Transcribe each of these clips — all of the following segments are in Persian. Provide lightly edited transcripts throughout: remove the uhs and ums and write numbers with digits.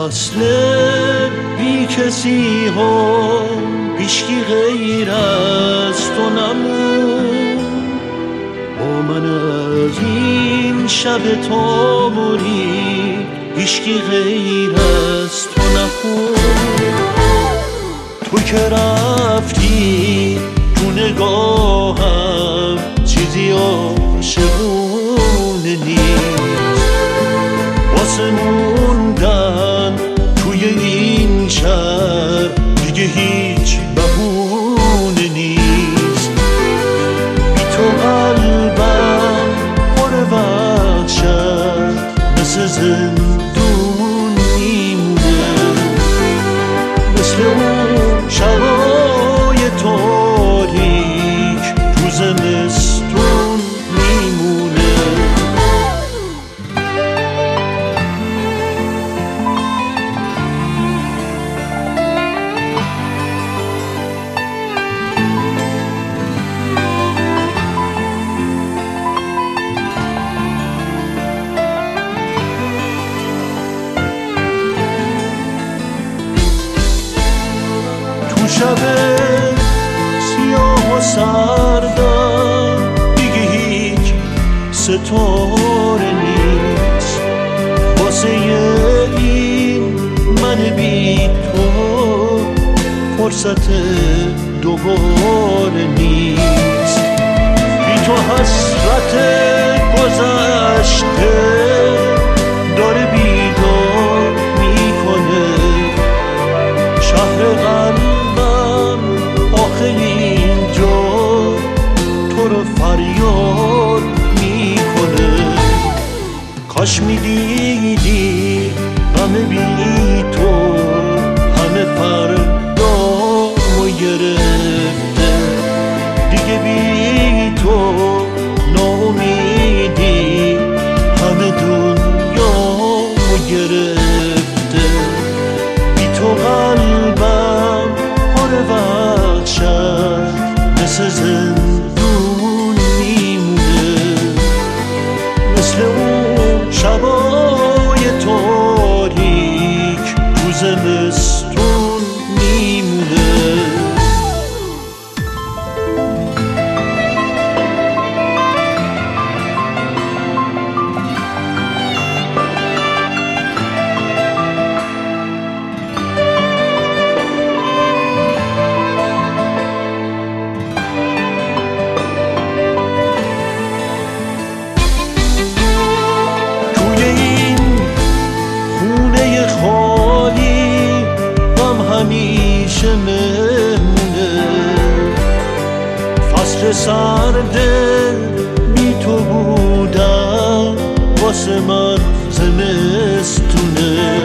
وصل بی کسی ها هیچکی غیر از تو نمون، با من از این شب تا مرید هیچکی غیر از تو نخون. تو که رفتی تو نگاهم چیزی عاشقونه نیست، واسه موندن توی این شهر دیگه هیچ بهونه نیست. بی تو قلبم پر وحشت مثل زندون میمونه، مثل اون شبای تاریک تو زمستون میمونه. تو شب سیاه و سردم دیگه هیچ ستاره نیست، واسه این من بی تو فرصت دوباره نیست. بی تو حسرت گذشته داره بیدار میکنه، شهر قلبم آخه اینجا تو رو فریاد میکنه. کاش میدیدی غم بی تو همه فردامو گرفته، دیگه بی تو ناامیدی همه دنیامو گرفته. بی تو قلبم پر وحشت مثل زندون میمونه، مثل اون شبای تاریک تو زمستون میمونه. همیشه مهمونه، فصل سرد بی تو بودن واسه من زمستونه.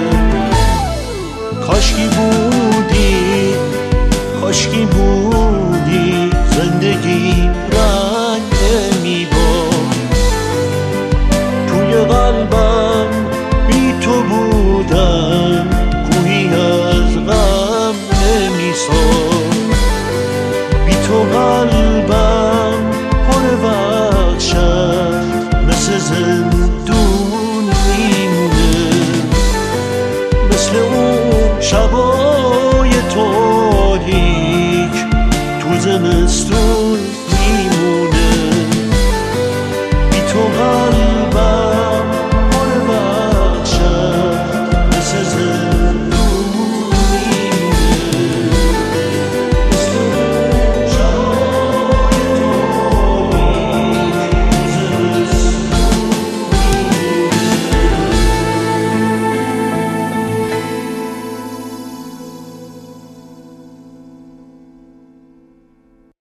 کاشکی بودی کاشکی بودی زندگی رنگ میباد، توی قلبم بی تو بودن گویی از غم نمیساد. بی تو قلبم پر وحشت مثل زندون میمونه، مثل اون شبای تاریک تو زمستون